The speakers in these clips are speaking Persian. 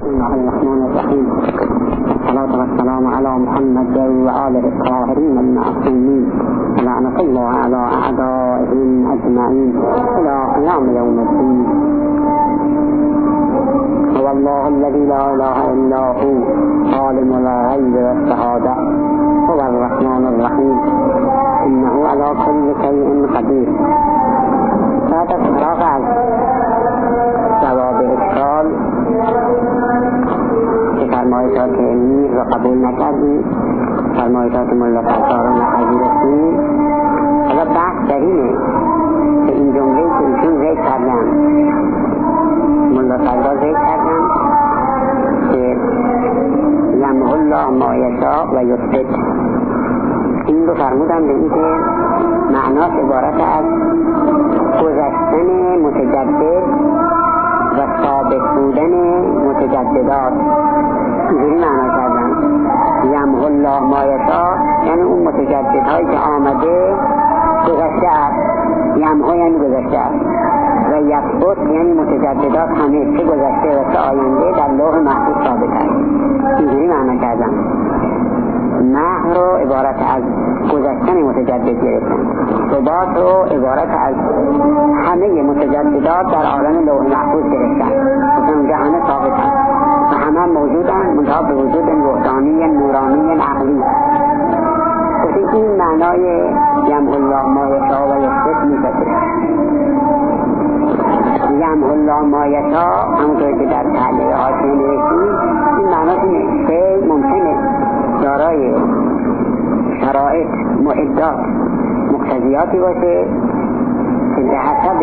الله الرحمن الرحيم. الصلاة والسلام على محمد وآله الطاهرين المعصومين، لعنة الله على أعدائهم أجمعين إلى قيام يوم الدين. هو الله الذي لا إله إلا هو عالم الغيب والشهادة، هو الرحمن الرحيم، إنه على كل شيء قدير. هذا فراغ از جواب اشکال که فرمایشات علمی را قبول نکردیم، فرمایشات ملا فتار را نپذیرفتیم. حالا بحث در اینه که این جمله که ایشون ذکر کردن، ملا فتار ذکر کردن که یمحو الله ما یشاء و یثبت، این رو فرمودن به این که معناش عبارت از گذشتن متجدد و ثابت بودن متجددات. اینجوری معنا کردن یمحو الله ما یشاء، یعنی اون متجددهایی که آمده گذشته است، یمحو یعنی گذشته است، و یثبت یعنی متجددات همه چه گذشته و چه آینده در لوح محفوظ ثابت است. اینجوری معنا کردن. محو رو عبارت از گذشتن متجدد گرفتن، ثبات رو عبارت از همه متجددات در عالم لوح محفوظ گرفتن، مثلا اونجا همه ثابتن و همه موجودن، منتها به وجود وحدانی نورانی عقلی. گفتیم این معنای یمحو الله ما یشاء و یثبت میشه. یمحو الله ما یشاء همونطور که در تعلیه حاشیه نوشتیم، این معناش اینه که ممکنه دارای شرایط معدات مقتضیاتی باشه که به حسب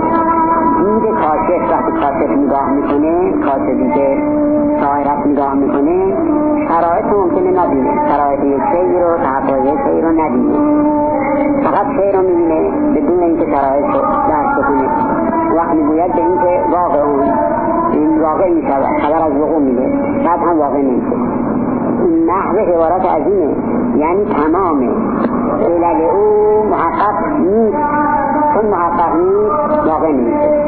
دید کاشف، وقتی کاشف نگاه میکنه، کاشفی که ظاهرت نگاه میکنه، شرایط ممکنه نبینه، شرایط یک شیء رو، تحقق یک شیء رو نبینه، فقط شیء رو میبینه بدون اینکه شرایط رو درک کنه. وقت میگوید به اینکه واقع این واقع میشود، خبر از وقوع میده، بعد هم واقع نمیشه. این نحوه عبارت از اینه، یعنی تمام علل او محقق نیست، چون محقق نیست واقع نیست.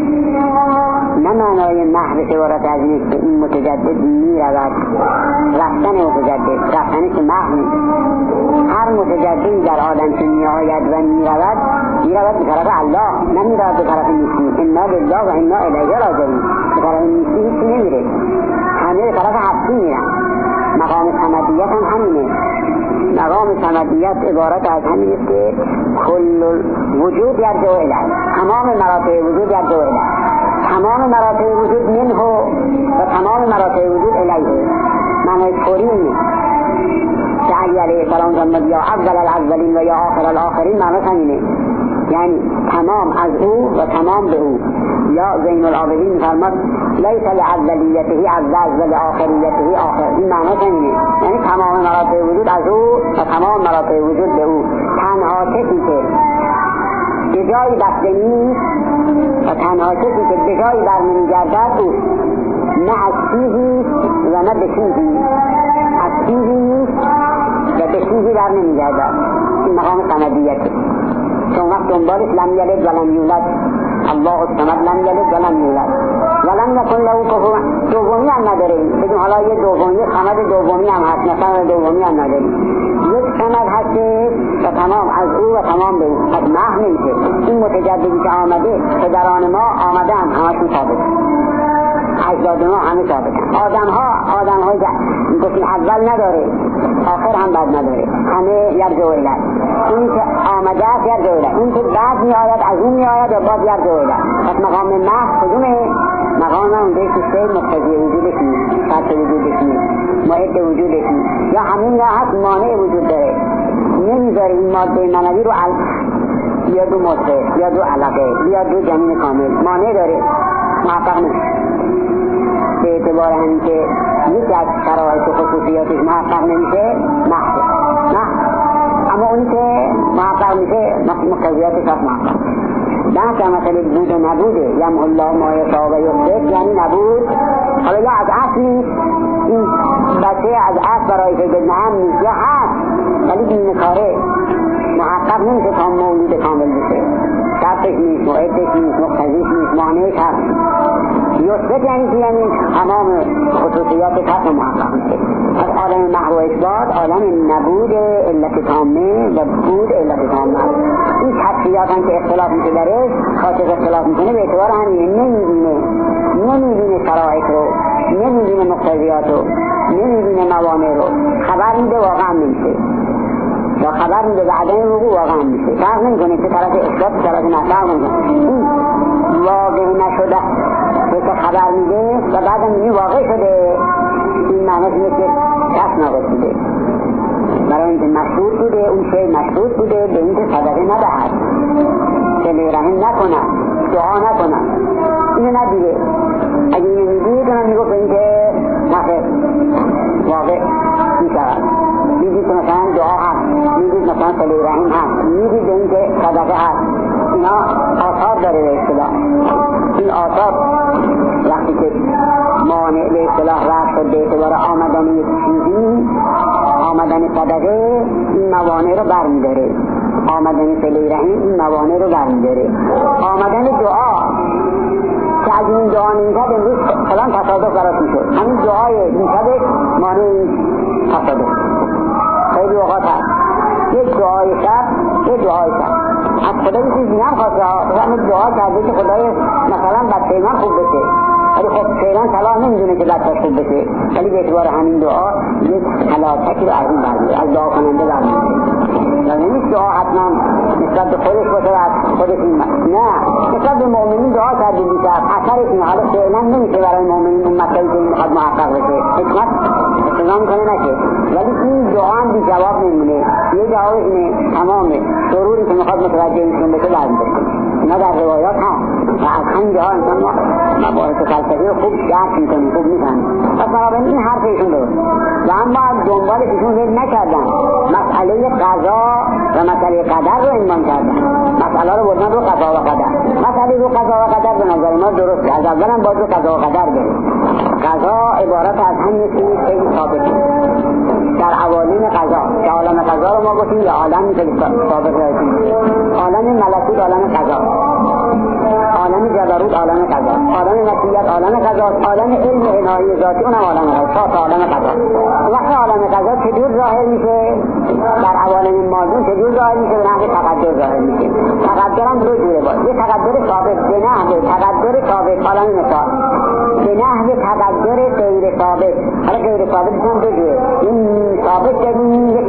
نه معنای نحوه عبارت از اینه که این متجدد میرود، رفتن متجدد، رفتنی که محو نیست. هر متجددی در عالم که میآید و میرود به طرف الله، نمیرود به طرف نیستی. انا لله و انا الیه راجعون. به طرف نیستی هیچی نمیره، همه به طرف هستی میرن. مقام صمدیت هم همینه. مقام صمدیت عبارت از همینه که کل وجود یرجع الیه، تمام مراتب وجود یرجع الیه، تمام مراتب وجود منه و تمام مراتب وجود الیه. معنی فوری اینه که علی علیه السلام فرمود یا اول الاولین و یا آخر الاخرین، معنی همینه، یعنی تمام از او و تمام به او. یا زین العابدین فرمود لیس لاولیته اول و لاخریته آخر، این معنی همینه، یعنی تمام مراتب وجود از او و تمام مراتب وجود به او. تنها کسی که به جایی بسته نیست و تنها کسی که به جایی برنمیگردد او، نه از چیزی و نه به چیزی، از چیزی نیست و به چیزی برنمیگردد. این مقام صمدیته. چون وقت دنبالش لم یلد و لم یولد، الله الصمد لم یلد و لم یولد و لم یکن له کفوا. دومی هم نداره، بگیم حالا یه دومی، صمد دومی هم هست، مثلا دومی هم نداره، یک صمد هست و تمام از او و تمام به او، از محو نمیشه. این متجددی که آمده، پدران ما آمده هم همشون ثابت، اجداد ما همه ثابتن. آدم های گفتیم اول نداره، آخر هم بعد نداره، همه یرجع الیه. این که آمده است یرجع الیه، این که بعد می آید از اون می آید و بعد یرجع الیه. پس مقام محو کدومه؟ مقام اون دیگه که مقتضی وجودش نیست، شرط وجودش نیست، معد وجودش نیست، یا همین یا هست مانع وجود داره، نمیذاره این ماده معنوی رو یا دو مصرف یا دو علقه یا دو جنین کامل، مانع داره، محقق نیست. به اعتبار همین که یکی از شرایط خصوصیاتش محقق نمیشه، محو. اما اونی که محقق میشه مقتضیاتش هست محقق. بحث مثلا بود و نبوده، یمحو الله ما یشاء و یثبت، یعنی نبود. حالا یا از اصل نیست، این بچه از اصل برای فیض نهم نیست، یا هست ولی این کاره محقق نمیشه تا مولود کامل بشه، شرطش نیست، معدش نیست، مقتضیش نیست، مانعش هست. یثبت یعنی که یعنی تمام خصوصیات کسب محقق میشه. از عالم محو و اثبات عالم نبود علت تامه و بود علت تامه. این تفصیلات هم که اختلاف میشه درش خاطر اختلاف میکنه به اعتبار همینه. نمیبینه شرایط رو، نمیبینه مقتضیات رو، نمیبینه موانع رو. خبر میده واقعا نمیشه یا خبر میده به عدم وقوع واقعا میشه. فرق نمیکنه که طرف اثبات طرف نفی میکنه. این واقع نشده که خبر میده و بعدم میگه واقع شده، این معنیش اینه که کس ناقص بوده. برای اینکه مشروط بوده، اون شی مشروط بوده به اینکه صدقه ندهد، صله رحم نکنن، دعا نکنن. اینو ندیده. اگه اینو میدید کنن میگو به اینکه نخیر واقع میشود. میدید که مثلا دعا هست، میدید مثلا صله رحم هست، میدید به اینکه صدقه هست. اینا آثار داره به اصطلاح. این آثار وقتی که مانع به اصطلاح رفت شد به اعتبار آمدن یک چیزی، آمدن صدقه این موانع رو برمیداره، آمدن صله رحم این موانع رو برمیداره. آمدن دعا که از این دعا نمیشد امروز فلان تصادف براش میشد، همین دعای میشدش مانع این تصادف. خیلی اوقات هست یک دعای شب، یک دعای شب از خدای چیزی نمیخواسته همین دعا کرده که خدای مثلا بچه من خوب بشه، ولی خب فعلا صلاح نمیدونه که بچه‌اش خوب بشه، ولی به اعتبار همین دعا یک هلاکتی رو از این برمی‌داره، از دعا کننده برمی‌داره. یعنی نیست دعا حتما نسبت به خودش باشه و از خودش این نه، نسبت به مؤمنین دعا کرده میشه، اثرش اینه. حالا فعلا نمیشه برای مؤمنین اون مطلبی که میخواد محقق بشه حکمت استفاده میکنه نشه، ولی این دعا هم بی جواب نمیمونه. یه جواب اینه تمام ضروری که میخواد متوجه ایشون بشه برمی‌داره. اینا در روایات هست و از همین جاها انسان مباحث فلسفی رو خوب درک میکنیم، خوب میفهمیم. پس بنابراین این حرف ایشون درست و اما از دنبالش ایشون ول نکردن، مسئله قضا و مسئله قدر رو عنوان کردن، مسئله رو بردن رو قضا و قدر. مسئله رو قضا و قدر به نظر ما درست، از اول هم باید رو قضا و قدر بریم. قضا عبارت از همین چیزی که ثابت در عوالم قضا، که عالم قضا رو ما گفتیم یا عالمی که ثابت رایتیم، عالم ملکوت عالم قضا، عالم جبروت عالم قضا، عالم مسیحیت عالم قضا، عالم علم الهی ذاتی اونم عالم قضا، تا عالم قضا. وقتی عالم قضا چجور ظاهر میشه؟ در عوالم مادون چجور ظاهر میشه؟ به نحو تقدر ظاهر میشه. تقدر هم دو جوره باشه، یه تقدر ثابت به نحو تقدر ثابت، عالم مثال به نحو تقدر غیر ثابت. حالا غیر ثابت هم دو جوره، این ثابت داریم، یک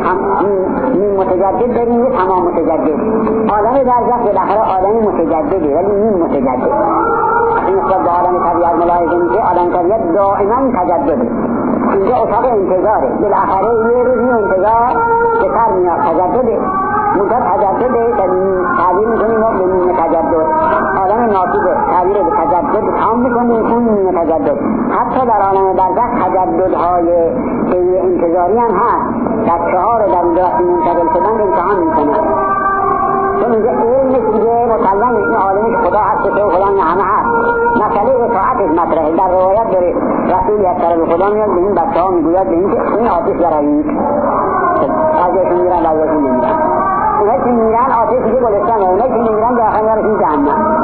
متجدد داریم، یک تمام متجدد. عالم برزخ بالاخره عالم متجدده ولی این متجدد. این نسبت به عالم طبیعت ملاحظه میشه، عالم طبیعت دائما تجدده. اینجا اتاق انتظاره، بالاخره یه روزی انتظار به سر میاد، تجدده. مدت تجدده تعبیر میکنیم ما به نیمه تجدد. عالم ناطقه تعبیر به تجدد تمام میکنیم اون نیمه تجدد. حتی در عالم برزخ تجددهای انتظاری هم هست. در چهار در اونجا وقتی منتقل شدن امتحان میکنن. چون اینجا علمش دیگه مسلم این عالمی که خدا هست که خدا همه هست. مسئله اطاعتش مطرحه. در روایت داره رسولی از طرف خدا میاد به این بچه ها میگوید به این که این آتش برایید. بعضیشون میرن بعضیشون نمیرن. اونایی که میرن آتش که گلستانه، اونایی که نمیرن داخل میارشون جهنم.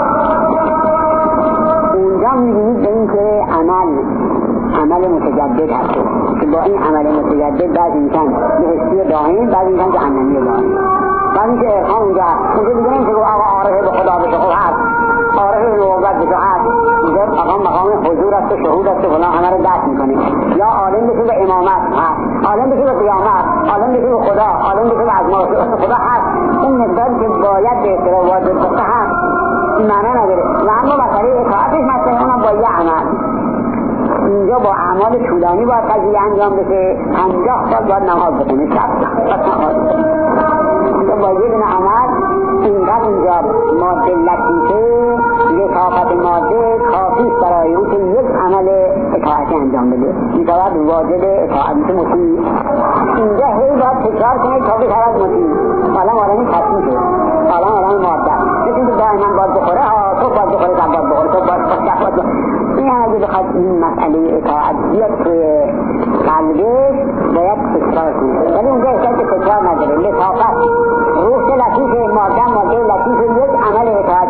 اونجا میبینید به این که عمل متجدد هست که با این عمل متجدد بعض انسان به حسی دائم، بعض انسان جهنمی دائم. بعضی که ارخان اونجا هست اونجا دیگه نمیشه که آقا عارفه به خدا بشه، خب هست عارفه به نوبت بشه، هست اونجا مقام حضور است و شهود است و فلان همه رو درک میکنه. یا عالم بشه به امامت، هست عالم بشه به قیامت، عالم بشه به خدا، عالم بشه به عظمت خدا، هست اون مقداری که باید به احترام واجب باشه هست. این معنی نداره و اما مسئله اطاعتش مثلا اونم با یه عمل اینجا با اعمال طولانی باید قضیه انجام بشه. 50 سال باید نماز بخونه، 100 سال نماز بخونه. اینجا با یه دونه عمل اینقدر اینجا ماده لطیفه، لطافت ماده کافیست برای اون که یک عمل اطاعتی انجام بده. این باید واجب اطاعت مطیع. اینجا هی باید تکرار کنه تا بشود مطیع. حالا آدمی تصمیشه، حالا آدمی ماده مثل که دائما باید بخوره، تو باید بخوره، تو باید بخوره، تو باید بخوره. این اگه بخواد این مسئله اطاعت بیاد توی قلبش باید تکرار کنه، ولی اونجا احتاج تکرار نداره. لطافت روح لطیفه، ماده لطیفه، یک عمل اطاعتی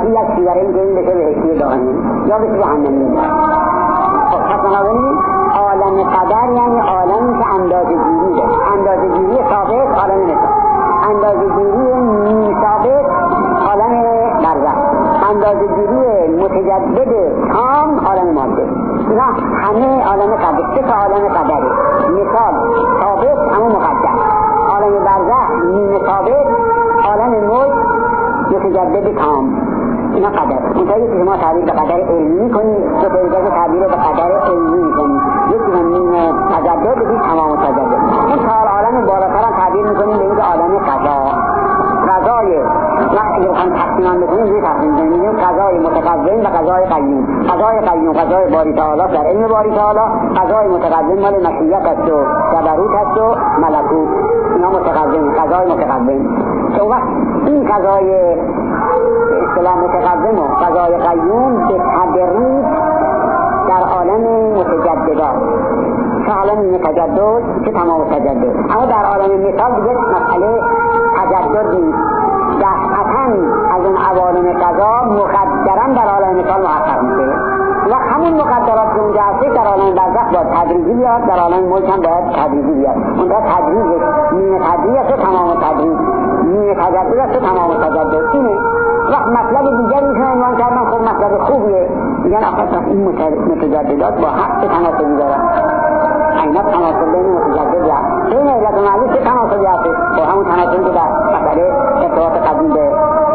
یک سیگاره میگه این بشه بهشتی دائمی یا بشه جهنمی. خب پس بنابراین عالم قدر یعنی عالمی که اندازه‌گیری ده، اندازه‌گیری ثابت عالم مثال، اندازه‌گیری ثابت عالم برزخ، اندازه‌گیری متجدد تام عالم ماده. اینا همه عالم قدر، سه عالم قدره. مثال ثابت اما مقدر، عالم برزخ نیمه ثابت، عالم موج متجدد تام. اینا قدر. اونطوری که شما تعبیر به قدر علمی کنید، دو طریقه تعبیر به قدر علمی کنید. یکی من نیمه تجدد بگید تمام تجدد. اون چهار عالم بالاتر هم تعبیر میکنیم به اینکه عالم قضا. قضای وقتی که هم تقسیم بکنیم روی تقسیم کنیم قضای متقدم و قضای قیوم. قضای قیوم قضای باری تعالی در علم باری تعالی، قضای متقدم مال مشیت است و جبروت است و ملکوت. اینا متقدم، قضای متقدم. که وقت این قضای اصطلاح متقدم و قضای قیوم به تدریج در عالم متجددات، چه عالم متجدد چه تمام تجدد. اما در عالم مثال دیگه مسئله تجدد نیست، دفعتاً از اون عوالم قضا مقدراً در عالم مثال محقق میشه و همون مقدرات که اونجا هسته در عالم برزخ باید تدریجی بیاد، در عالم ملک هم باید تدریجی بیاد. اونجا تدریج نیمه تدریج است و تمام تدریج، نیمه تجدد است و تمام تجدد. اینه وقت مطلب دیگری که عنوان کردن خب مطلب خوبیه، میگن آخه این متجددات با حق تناسبی دارن. اینا تناسب بین متجدد یا بین علت و معلول چه تناسبی هست با همون تناسبی که در مسئله ارتباط قدیم به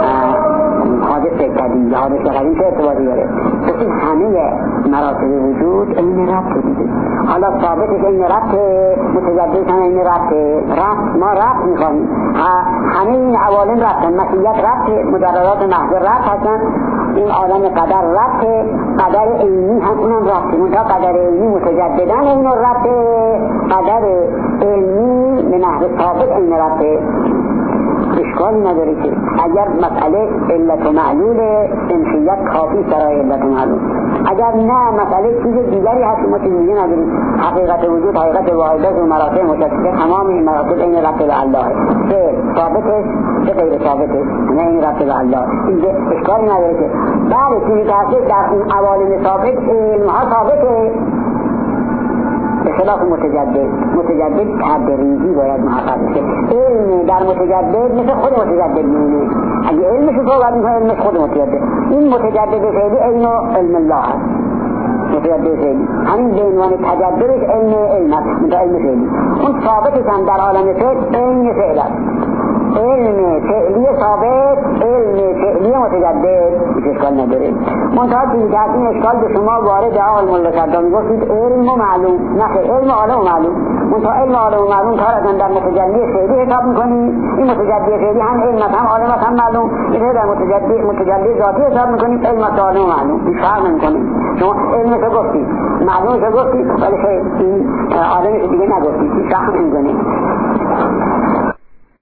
حادث قدیم یا حادث قدیم چه ارتباطی داره؟ بسید همه مراتب وجود این ربط دیده. حالا ثابته که این ربط متجدد هم این ربط ما ربط میخواییم. همه این عوالم ربطن، مسیحیت ربط، مجردات محضر ربط هستن. این عالم قدر ربط، قدر علمی هم اونم ربط. منتها قدر علمی متجددن این ربط، قدر علمی به نحو ثابت این ربط. اشکالی نداره که اگر مسئله علت و معلول انفیت کافی سرای علت و معلول، اگر نه مسئله چیز دیگری هست ما چیز دیگه نداریم. حقیقت وجود، حقیقت واحدت و مراتب مشخصه، تمام این مراتب این ربط به الله، چه ثابته چه غیر ثابته، نه این ربط به الله. این اشکالی نداره که بله چیزی که هست در این عوالم ثابت علمها ثابته، به خلاف متجدد تدریجی باید محقق بشه. علم در متجدد مثل خود متجدد میمونه. اگه علمش رو صحبت میکنه علمش خود متجدد. این متجدد فعلی علم و علم الله هست. متجدد فعلی همین به عنوان تجددش علم است، مثل علم فعلی. اون ثابتش هم در عالم فعل علم فعل است. علم فعلی ثابت، علم فعلی متجدد، اشکال نداره. منتها دیگه این اشکال به شما وارد عالم الله کرده، میگفتید علم و معلوم، نه علم عالم و معلوم. منتها علم عالم و معلوم کارتون در متجلی فعلی حساب میکنید. این متجلی فعلی هم علم هم عالم هم معلوم، اینه در متجلی ذاتی حساب میکنید، علم عالم و معلوم. این فرق نمیکنه. شما علمش رو گفتید، معلومش رو گفتید، ولی این عالمش دیگه نگفتید. این فرق نمیکنه.